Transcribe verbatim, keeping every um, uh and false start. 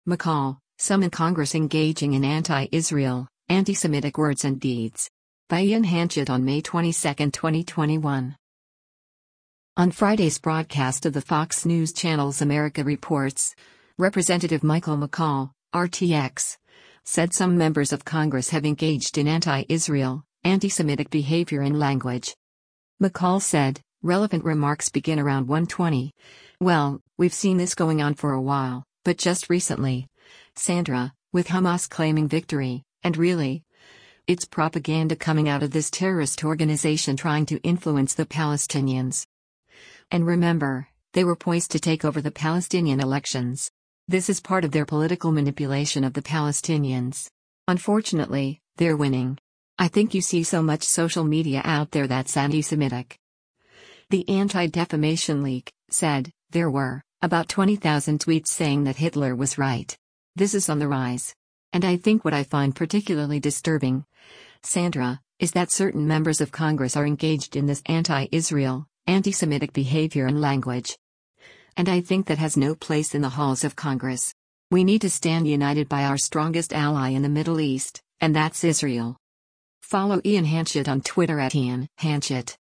McCall, some in Congress engaging in anti-Israel, anti-Semitic words and deeds. By Ian Hanchett on May twenty-second, twenty twenty-one. On Friday's broadcast of the Fox News Channel's America Reports, Representative Michael McCall, R T X, said some members of Congress have engaged in anti-Israel, anti-Semitic behavior and language. McCall said, relevant remarks begin around one twenty. Well, we've seen this going on for a while, but just recently, Sandra, with Hamas claiming victory, and really, it's propaganda coming out of this terrorist organization trying to influence the Palestinians. And remember, they were poised to take over the Palestinian elections. This is part of their political manipulation of the Palestinians. Unfortunately, they're winning. I think you see so much social media out there that's anti-Semitic. The Anti-Defamation League said there were about twenty thousand tweets saying that Hitler was right. This is on the rise. And I think what I find particularly disturbing, Sandra, is that certain members of Congress are engaged in this anti-Israel, anti-Semitic behavior and language. And I think that has no place in the halls of Congress. We need to stand united by our strongest ally in the Middle East, and that's Israel. Follow Ian Hanchett on Twitter at Ian Hanchett.